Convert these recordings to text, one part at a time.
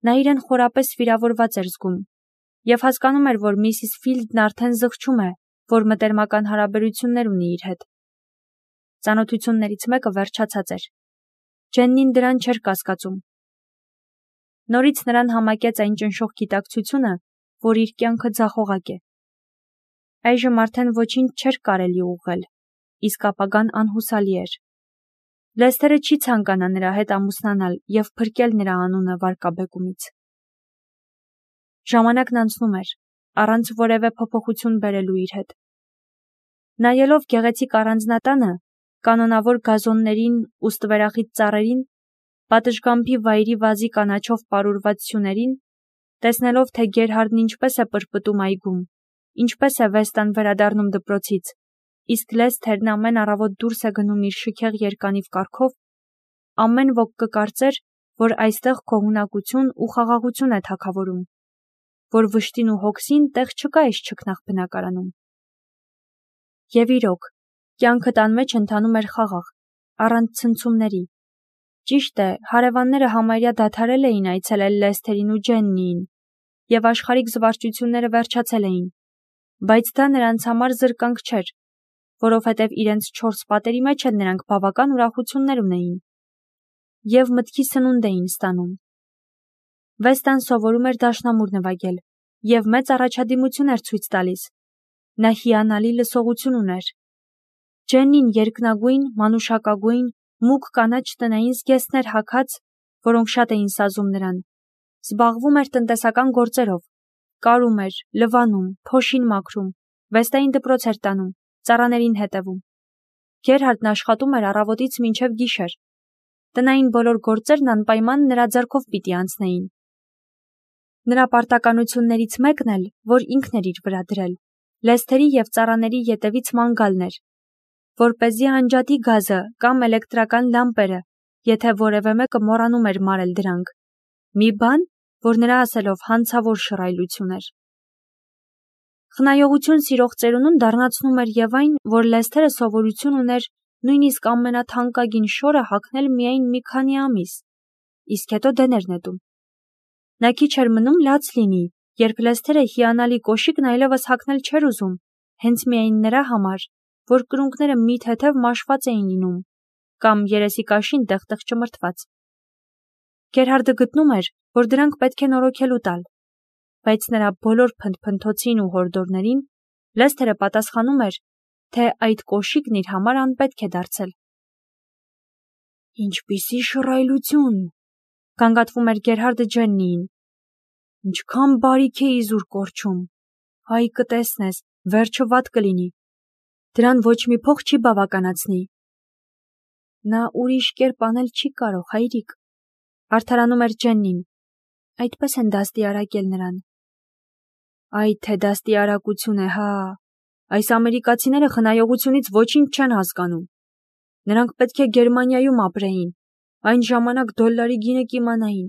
Նա իրեն խորապես վիրավորված էր զգում և հասկանում էր, որ Միսիս Ֆիլդն արդեն զղջում է, որ մտերմական հարաբերություններ ունի իր հետ։ Ծանոթություններից մեկը վերջացած էր։ Ջեննին դրան չէր կասկածում։ Նորից նրան համակեց այն ճնշող գիտակցությունը, որ իր կյանքը ձախողակ է։ Այժմ արդեն ոչինչ չէր կարելի ուղղել, իսկ ապագան անհուսալի էր։ Լեսթերը չի ցանկանա նրա հետ ամուսնանալ և փրկել նրա անունը վարկաբեկումից։ Ժամանակն անցնում էր, առանց որևէ փոփոխություն բերելու իր հետ։ Նայելով գեղեցիկ առանձնատանը, կանոնավոր գազոններին ու ստվերախիտ ծառերին, պատշգամբի վայրի վազի կանաչով պարուրված սյուներին, տեսնելով, թե Գերհարդն ինչպես է պրպտում այգում, ինչպես է Վեստան վերադառնում դպրոցից, իսկ Լեսթերն ամեն առավոտ դուրս է գնում իր շքեղ երկանիվ կառքով, ամեն ոք կկարծեր, որ այստեղ գոհունակություն ու խաղաղություն է թագավորում, որ վշտին ու հոգսին տեղ չկա այս չքնաղ բնակարանում։ Եվ իրոք, կյանքը տան մեջ ընթանում էր խաղաղ, առանց ցնցումների։ Ճիշտ է, հարևանները համարյա դադարել էին այցելել Լեսթերին ու Ջեննիին, և աշխարհիկ զվարճությունները վերջացել էին, բայց դա նրանց համար զրկանք չէր, որովհետև իրենց 4 պատերի մեջ էլ նրանք բավական ուրախություններ ունեին և մտքի սնունդ էին ստանում։ Վեստան սովորում էր դաշնամուր նվագել և մեծ առաջադիմություն էր ցույց տալիս։ Նա հիանալի լսողություն ուներ։ Ջեննին երկնագույն, մանուշակագույն, մուգ կանաչ տնային զգեստներ հագած, որոնք շատ էին սազում նրան, զբաղվում էր տնտեսական գործերով, կարում էր, լվանում, փոշին մաքրում, Վեստային դպրոց էր տանում, ծառաներին հետևում։ Գերհարդն աշխատում էր առավոտից մինչև գիշեր։ Տնային բոլոր գործերն անպայման նրա ձեռքով պիտի անցնեին։ Նրա պարտականություններից մեկն էլ, որ ինքն էր իր վրա դրել, Լեսթերի և ծառաների ետևից ման գալն էր, որպեսզի անջատի գազը կամ էլեկտրական լամպերը, եթե որևէ մեկը մոռանում էր մարել դրանք։ Մի բան, որ նրա ասելով հանցավոր շռայլություն էր։ Խնայողություն սիրող ծերունուն դառնացնում էր և այն, որ Լեսթերը սովորություն ուներ նույնիսկ ամենաթանկագին շորը հագնել միայն մի քանի ամիս, իսկ հետո դեն էր նետում։ Նա քիչ էր մնում լաց լինի, երբ Լեսթերը հիանալի կոշիկն այլևս հագնել չէր ուզում, հենց միայն նրա համար, որ կրունկները մի թեթև մաշված էին լինում, կամ երեսի կաշին տեղ-տեղ ճմրթված։ Գերհարդը գտնում էր, որ դրանք պետք է նորոգելու տալ, բայց նրա բոլոր փնթփնթոցին ու հորդորներին Լեսթերը պատասխանում էր, թե այդ կոշիկն իր համար անպետք է դարձել։ Ինչպիսի շռայլություն, գանգատվում էր Գերհարդը Ջեննիին։ Ինչքան բարիք է իզուր կորչում, հայ կտեսնես, վերջը վատ կլինի, դրան ոչ մի փող չի բավականացնի։ Նա ուրիշ կերպ անել չի կարող, հայրիկ, արդարանում էր Ջեննին, այդպես են դաստիարակել նրան։ Այ թե դաստիարակություն է, հա, այս ամերիկացիները խնայողությունից ոչինչ չեն հասկանում։ Նրանք պետք է Գերմանիայում ապրեին, այն ժամանակ դոլարի գինը կիմանային։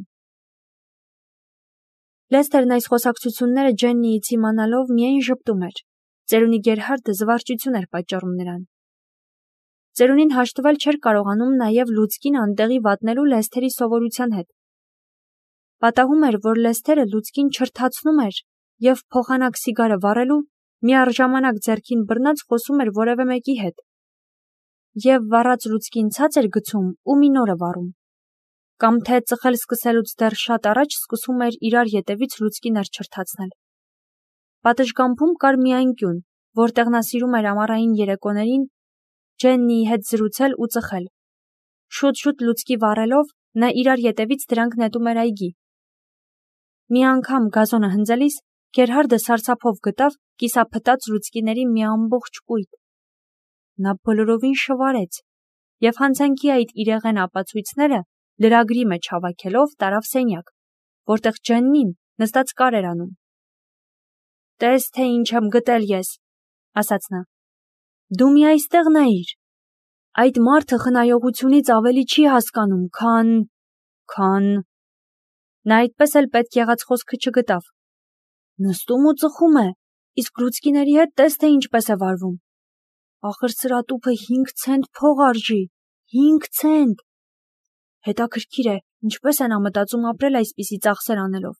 Լեսթերն այս խոսակցությունները Ջեննիից իմանալով միայն ժպտում էր։ Ծերունի Գերհարդը զվարճություն էր պատճառում նրան։ Ծերունին հաշտվել չէր կարողանում նաև լուցկին անտեղի վատնելու Լեսթերի սովորության հետ։ Պատահում էր, որ Լեսթերը լուցկին չրթացնում էր և փոխանակ սիգարը վառելու միառժամանակ ձեռքին բռնած խոսում էր որևէ մեկի հետ։ Եվ վառած լուցկին ցած էր գցում ու մի նորը վառում։ Կամ թե ծխել սկսելուց դեռ շատ առաջ սկսում էր իրար ետևից լուցկիներ չրթացնել։ Պատշգամբում կար մի անկյուն, որտեղ նա սիրում էր ամառային երեկոներին Ջեննիի հետ զրուցել ու ծխել։ Շուտ-շուտ լուցկի վառելով, նա իրար ետևից դրանք նետում էր այգի։ Մի անգամ գազոնը հնձելիս Գերհարդը սարսափով գտավ կիսափտած լուցկիների մի ամբողջ կույտ։ Նա բոլորովին շվարեց և հանցանքի այդ իրեղեն ապացույցները լրագրի մեջ հավաքելով տարավ սենյակ, որտեղ Ջեննին նստած կար էր անում։ «Տես, թե ինչ եմ գտել ես», ասաց նա։ «Դու մի այստեղ նայիր։ Այդ մարդը խնայողությունից ավելի չի հասկանում, քան… Նա այդպես էլ պետք եղած խոսքը չգտավ։ Նստում ու ծխում է, իսկ լուցկիների հետ տես թե ինչպես է վարվում։ Ախր սրա տուփը 5 ցենտ փող արժի, 5 ցենտ։ Հետաքրքիր է, Ինչպես են ամտածում ապրել այսպիսի ծախսեր անելով։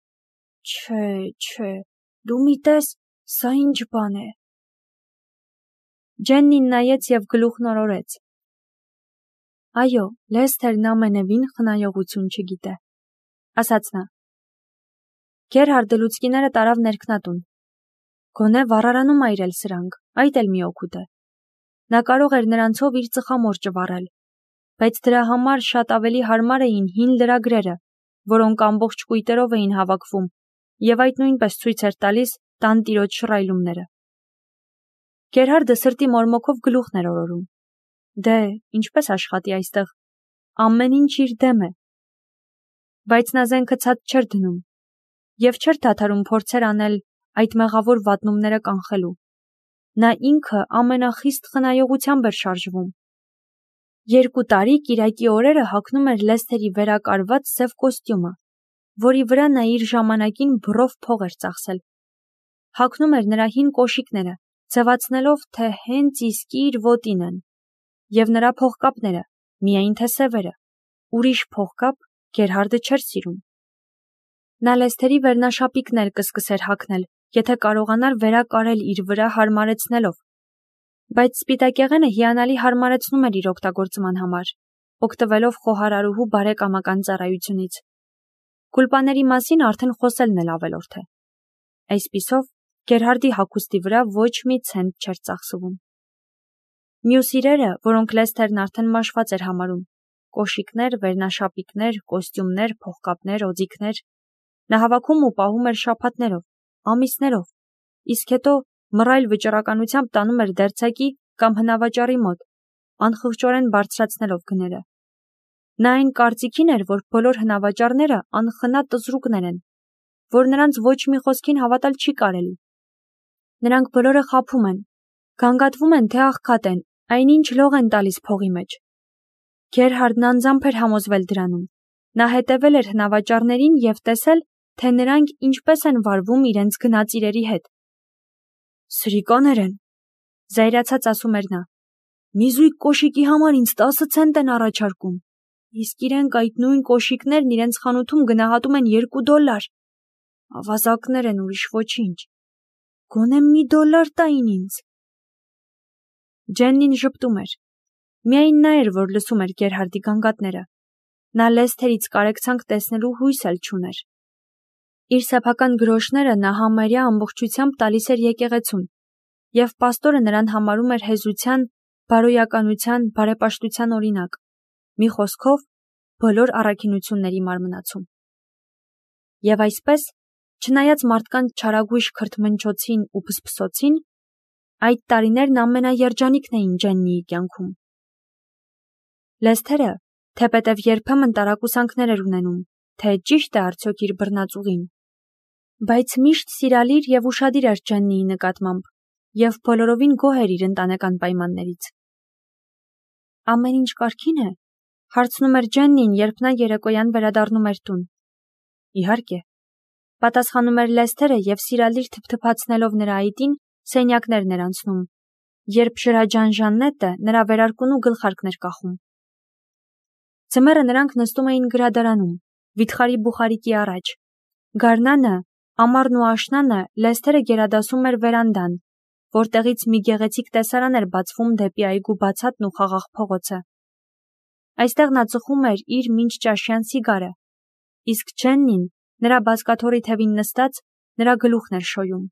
Չէ, դու մի տես, սա ինչ բան է։ Ջեննին նայեց և գլուխն օրորեց։ Այո, Լեսթերն ամենևին խնայողություն չգիտե, ասաց նա։ Գերհարդը լուցկիները տարավ ներքնատուն։ Գոնե վառարանում այրել սրանք, այդ էլ մի օգուտ է։ Նա կարող էր նրանցով իր ծխամորճը վառել, բայց դրա համար շատ ավելի հարմար էին հին լրագրերը, որոնք ամբողջ կույտերով էին հավաքվում, և այդ նույնպես ցույց էր տալիս տանտիրոջ շռայլումները։ Գերհարդը սրտի մորմոքով գլուխն էր օրորում։ Դե, ինչպես աշխատի այստեղ, ամեն ինչ իր դեմ է։ Բայց նա զենքը ցած չէր դնում, և չէր դադարում փորձեր անել այդ մեղավոր վատնումները կանխելու։ Նա ինքը ամենախիստ խնայողությամբ էր շարժվում։ 2 տարի կիրակի օրերը հագնում էր Լեսթերի վերակարված սև կոստյումը, որի վրա նա իր ժամանակին բռով փող էր ծախսել։ Հագնում էր նրա հին կոշիկները, ձևացնելով, թե հենց իսկի իր ոտին են, և նրա փողկապները, միայն թե սևերը, ուրիշ փողկապ Գերհարդը չէր սիրում։ Նա Լեսթերի վերնաշապիկն էլ կսկսեր հագնել, եթե կարողանար վերակարել իր վրա հարմարեցնելով։ Բայց սպիտակեղենը հիանալի հարմարեցնում էր իր օգտագործման համար, օգտվելով խոհարարուհու բարեկամական ծառայությունից։ Կուլպաների մասին արդեն խոսելն էլ ավելորդ է։ Այսպիսով, Գերհարդի հագուստի վրա ոչ մի ցենտ չէր ծախսվում։ Մյուս իրերը, որոնք Լեսթերն արդեն մաշված էր համարում, կոշիկներ, վերնաշապիկներ, կոստյումներ, փողկապներ, օձիքներ, նա հավաքում ու պահում էր շաբաթներով, ամիսներով, իսկ հետո մռայլ վճռականությամբ տանում էր դերձակի կամ հնավաճառի մոտ, անխղճորեն բարձրացնելով գները։ Նա այն կարծիքին էր, որ բոլոր հնավաճառները անխնա տզրուկներ են, որ նրանց ոչ մի խոսքին հավատալ չի կարելի։ Նրանք բոլորը խաբում են, գանգատվում են, թե աղքատ են, այնինչ լող են տալիս փողի մեջ։ Գերհարդն անձամբ էր համոզվել դրանում։ Նա հետևել էր հնավաճառներին և տեսել, թե նրանք ինչպես են վարվում իրենց գնած իրերի հետ։ Սրիկաներ են, զայրացած ասում էր նա։ Մի զույգ կոշիկի համար ինձ 10 ցենտ են առաջարկում, իսկ իրենք այդ նույն կոշիկներն իրենց խանութում գնահատում են $2։ Ավազակներ են, ուրիշ ոչինչ։ Գոնե $1 տային ինձ։ Ջեննին ժպտում էր։ Միայն նա էր, որ լսում էր Գերհարդի գանգատները։ Նա Լեսթերից կարեկցանք տեսնելու հույս էլ չուներ։ Իր սեփական գրոշները նա համարյա ամբողջությամբ տալիս էր եկեղեցուն, և պաստորը նրան համարում էր հեզության, բարոյականության, բարեպաշտության օրինակ, մի խոսքով, բոլոր առաքինությունների մարմնացում։ Եվ այսպես, չնայած մարդկանց չարագույժ քրթմնջոցին ու փսփսոցին, այդ տարիներն ամենաերջանիկն էին Ջեննիի կյանքում։ Լեսթերը, թեպետև երբեմն տարակուսանքներ էր ունենում, թե ճիշտ է արդյոք իր բռնածուղին, բայց միշտ սիրալիր և ուշադիր էր Ջեննիի նկատմամբ և բոլորովին գոհ էր իր ընտանեկան պայմաններից։ Ամեն ինչ կարգին է, հարցնում էր Ջեննին, երբ նա երեկոյան վերադառնում էր տուն։ Իհարկե, պատասխանում էր Լեսթերը և սիրալիր թփթփացնելով նրա այտին սենյակներն էր անցնում, երբ շրաջան Ժաննետը նրա վերարկուն ու գլխարկն էր կախում։ Ձմեռը նրանք նստում էին գրադարանում, վիթխարի բուխարիկի առաջ։ Գարնանը, ամառն ու աշնանը Լեսթերը գերադասում էր վերանդան, որտեղից մի գեղեցիկ տեսարան էր բացվում դեպի այգու բացատն ու խաղաղ փողոցը։ Այստեղ նա ծխում էր իր մինչճաշյան սիգարը, իսկ Ջեննին, նրա բազկաթոռի թևին նստած, նրա գլուխն էր շոյում։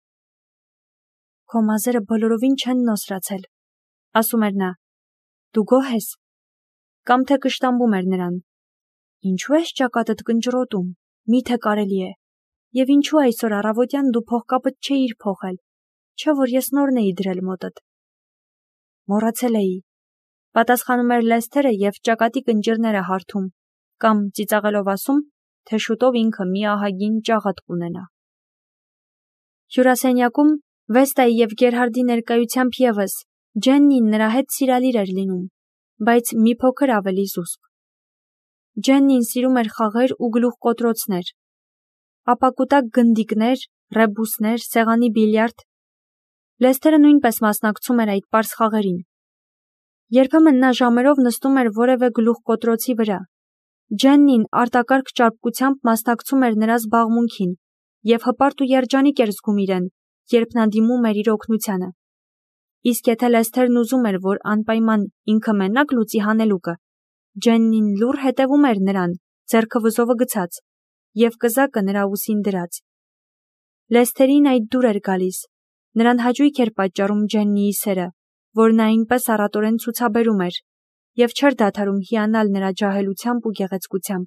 Քո մազերը բոլորովին չեն նոսրացել, ասում էր նա։ Դու գոհ ես։ Կամ թե կշտամբում էր նրան։ Ինչու ես ճակատդ կնճռոտում, միթե կարելի է։ Եվ ինչու այսօր առավոտյան դու փողկապդ չէիր փոխել, չէ՞ որ ես նորն էի դրել մոտդ։ Մոռացել էի, պատասխանում էր Լեսթերը և ճակատի կնճիռները հարթում, կամ ծիծաղելով ասում, թե շուտով ինքը մի ահագին ճաղատ կունենա։ Հյուրասենյակում, Վեստայի և Գերհարդի ներկայությամբ ևս, Ջեննին նրա հետ սիրալիր էր լինում, բայց մի փոքր ավելի զուսպ։ Ջեննին սիրում էր խաղեր ու գլուխկոտրոցներ, ապակուտակ գնդիկներ, ռեբուսներ, սեղանի բիլիարդ։ Լեսթերը նույնպես մասնակցում էր այդ պարզ խաղերին։ Երբեմն նա ժամերով նստում էր որևէ գլուխկոտրոցի վրա, Ջեննին արտակարգ ճարպկությամբ մասնակցում էր նրա զբաղմունքին և հպարտ ու երջանիկ էր զգում իրեն, երբ նա դիմում էր իր օգնությանը։ Իսկ եթե Լեսթերն ուզում էր, որ անպայման ինքը մենակ լուծի հանելուկը, Ջեննին լուռ հետևում էր նրան, ձեռքը վզովը գցած, և կզակը նրա ուսին դրած։ Լեսթերին այդ դուր էր գալիս, նրան հաճույք էր պատճառում Ջեննիի սերը, որ նա այնպես առատորեն ցուցաբերում էր, և չէր դադարում հիանալ նրա ջահելությամբ ու գեղեցկությամբ։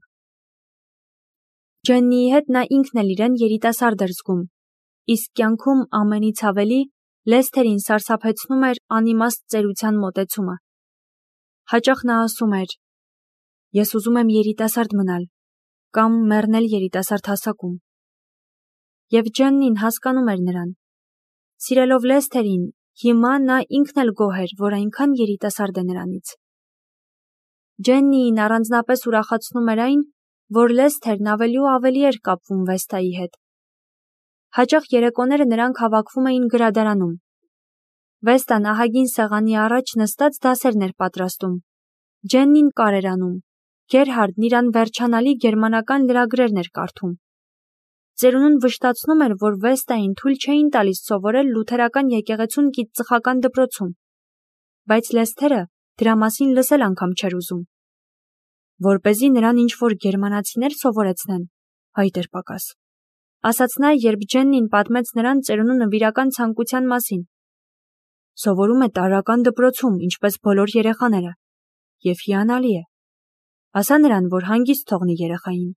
Ջեննիի հետ նա ինքն էլ իրեն երիտասարդ էր զգում, իսկ կյանքում ամենից ավելի Լեսթերին սարսափեցնում էր անիմաստ ծերության մոտեցումը։ Հաճախ նա ասում էր. «Ես ուզում եմ երիտասարդ մնալ, կամ մեռնել երիտասարդ հասակում»։ Եվ Ջեննին հասկանում էր նրան։ Սիրելով Լեսթերին, հիմա նա ինքն էլ գոհ էր, որ այնքան երիտասարդ է նրանից։ Ջեննիին առանձնապես ուրախացնում էր այն, որ Լեսթերն ավելի ու ավելի էր կապվում Վեստայի հետ։ Հաճախ երեկոները նրանք հավաքվում էին գրադարանում։ Վեստան ահագին սեղանի առաջ նստած դասերն էր պատրաստում։ Ջեննին կար էր անում։ Գերհարդն իրան վերջանալի գերմանական լրագրերն էր կարդում։ Ծերունուն վշտացնում էր, որ Վեստային թույլ չէին տալիս սովորել լութերական եկեղեցուն գիտծխական դպրոցում, բայց Լեսթերը դրա մասին լսել անգամ չէր ուզում։ Որպեսզի նրան ինչ-որ գերմանացիներ սովորեցնեն, այդ էր պակաս, ասաց նա, երբ Ջեննին պատմեց նրան ծերունու նվիրական ցանկության մասին։ Սովորում է տարրական դպրոցում, ինչպես բոլոր երեխաները, և հիանալի է։ Ասա նրան, որ հանգիստ թողնի երեխային։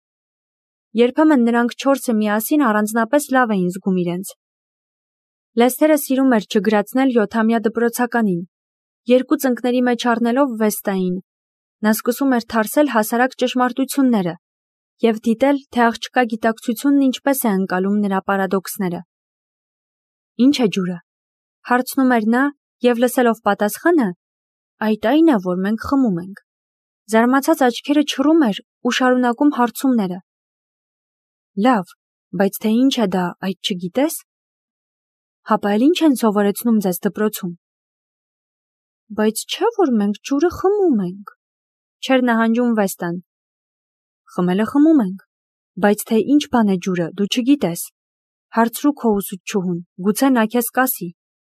Երբեմն նրանք չորսը միասին առանձնապես լավ էին զգում իրենց։ Լեսթերը սիրում էր չգրացնել 7-ամյա դպրոցականին։ Երկու ծնկների մեջ առնելով Վեստային, նա սկսում էր թարսել հասարակ ճշմարտությունները և դիտել, թե աղջկա գիտակցությունն ինչպես է ընկալում նրա պարադոքսները։ Ինչ է ջուրը, հարցնում էր նա, և լսելով պատասխանը, այդ այն է, որ մենք խմում ենք։ Զարմացած աչքերը չռում էր ու շարունակում հարցումները։ Լավ, բայց թե ինչ է դա, այդ չգիտես։ Հապա էլ ինչ են սովորեցնում ձեզ դպրոցում։ Բայց չէ՞ որ մենք ջուրը խմում ենք, չէր նահանջում Վեստան։ Խմելը խմում ենք, բայց թե ինչ բան է ջուրը, դու չգիտես։ Հարցրու քո ուսուցչուհուն, գուցե նա քեզ կասի։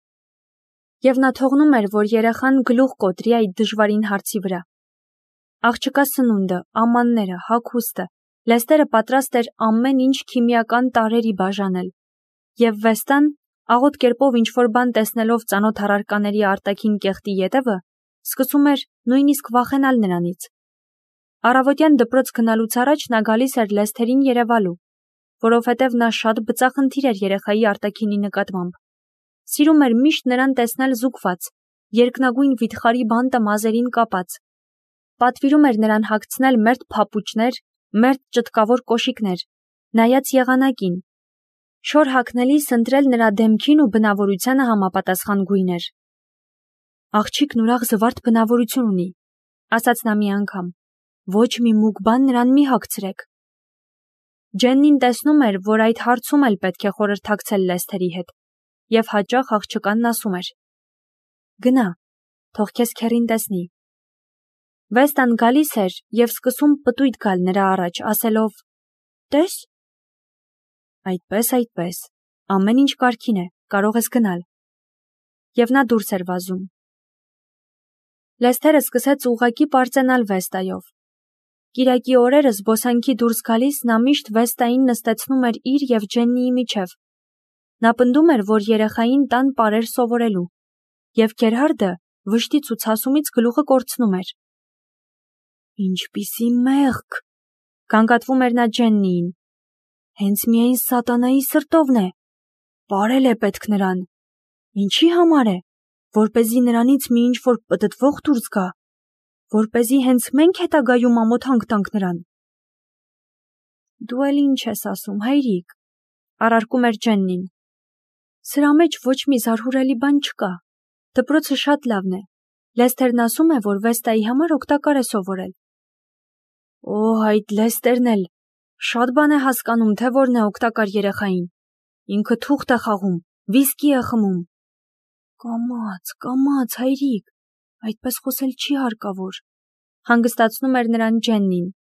Եվ նա թողնում էր, որ երեխան գլուխ կոտրի այդ դժվարին հարցի վրա։ Աղջկա սնունդը, ամանները, հագուստը, Լեսթերը պատրաստ էր ամեն ինչ քիմիական տարրերի բաժանել, և Վեստան, աղոտ կերպով ինչ-որ բան տեսնելով ծանոթ առարկաների արտաքին կեղտի ետևը, սկսում էր նույնիսկ վախենալ նրանից։ Առավոտյան դպրոց գնալուց առաջ նա գալիս էր Լեսթերին երևալու, որովհետև նա շատ բծախնդիր էր երեխայի արտաքինի նկատմամբ։ Սիրում էր միշտ նրան տեսնել զուգված, երկնագույն վիթխարի բանտը մազերին կապած։ Պատվիրում էր նրան հագցնել մերթ փապուչներ, մերթ ճտկավոր կոշիկներ, նայած եղանակին։ Շոր հագնելիս ընտրել նրա դեմքին ու բնավորությանը համապատասխան գույներ։ Աղջիկն ուրախ զվարթ բնավորություն ունի, ասաց նա մի անգամ, ոչ մի մուգ բան նրան մի հագցրեք։ Ջեննին տեսնում էր, որ այդ հարցում էլ պետք է խորհրդակցել Լեսթերի հետ, և հաճախ աղջկանն ասում էր. Գնա, թող քեզ քեռին տեսնի։ Վեստան գալիս էր և սկսում պտույտ գալ նրա առաջ, ասելով. Տես։ Այդպես, ամեն ինչ կարգին է, կարող ես գնալ։ Եվ նա դուրս էր վազում։ Լեսթերը սկսեց ուղղակի պարծենալ Վեստայով։ Կիրակի օրերը զբոսանքի դուրս գալիս նա միշտ Վեստային նստեցնում էր իր և Ջեննիի միջև։ Նա պնդում էր, որ երեխային տան պարեր սովորելու, և Գերհարդը վշտից ու ցասումից գլուխը կորցնում էր։ Ինչպիսի մեղք, գանգատվում էր նա Ջեննիին։ Հենց միայն սատանայի սրտովն է։ Պարել է պետք նրան։ Ինչի համար է, որպեսզի նրանից մի ինչ-որ պտտվող դուրս գա, որպեսզի հենց մենք հետագայում ամոթանք տանք նրան։ Դու էլ ինչ ես ասում, հայրիկ, առարկում էր Ջեննին։ Սրա մեջ ոչ մի զարհուրելի բան չկա։ Դպրոցը շատ լավն է։ Լեսթերն ասում է, որ Վեստայի համար օգտակար է սովորել։ Այդ Լեսթերն էլ շատ բան է հասկանում, թե որն է օգտակար երեխային։ Ինքը թուղթ է խաղում, վիսկի է խմում։ Կամաց, հայրիկ, այդպես խոսել չի հարկավոր, հանգստացնում էր նրան Ջեննին։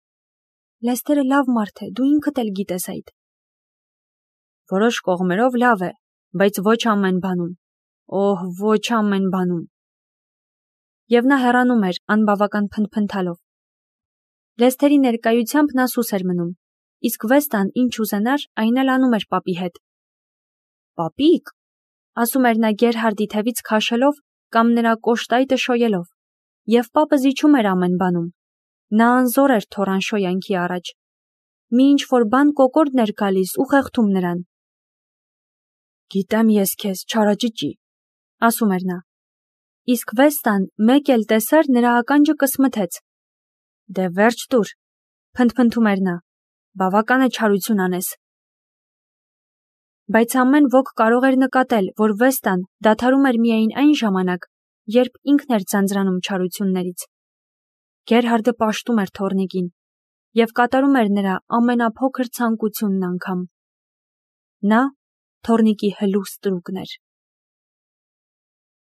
Լեսթերը լավ մարդ է, դու ինքդ էլ գիտես այդ։ Որոշ կողմերով լավ է, բայց ոչ ամեն բանում։ Օհ, ոչ ամեն բանում։ Եվ նա հեռանում էր, անբավական փնթփնթալով։ Լեսթերի ներկայությամբ նա սուս էր մնում, իսկ Վեստան ինչ ուզենար, այն էլ անում էր պապի հետ։ Պապիկ, ասում էր նա Գերհարդի թևից քաշելով կամ նրա կոշտայտը շոյելով, և պապը զիջում էր ամեն բանում։ Նա անզոր էր թոռան շոյանքի առաջ։ Մի ինչ-որ բան կոկորդն էր գալիս ու խեղդում նրան։ Գիտեմ ես քեզ, չարաճճի, ասում էր նա։ Իսկ Վեստան մեկ էլ տեսար նրա ականջը կսմթեց։ Դե վերջ տուր, փնթփնթում էր նա, բավական է չարություն անես։ Բայց ամեն ոք կարող էր նկատել, որ Վեստան դադարում էր միայն այն ժամանակ, երբ ինքն էր ձանձրանում չարություններից։ Գերհարդը պաշտում էր թոռնիկին և կատարում էր նրա ամենափոքր ցանկությունն անգամ։ Նա թոռնիկի հլու ստրուկն էր։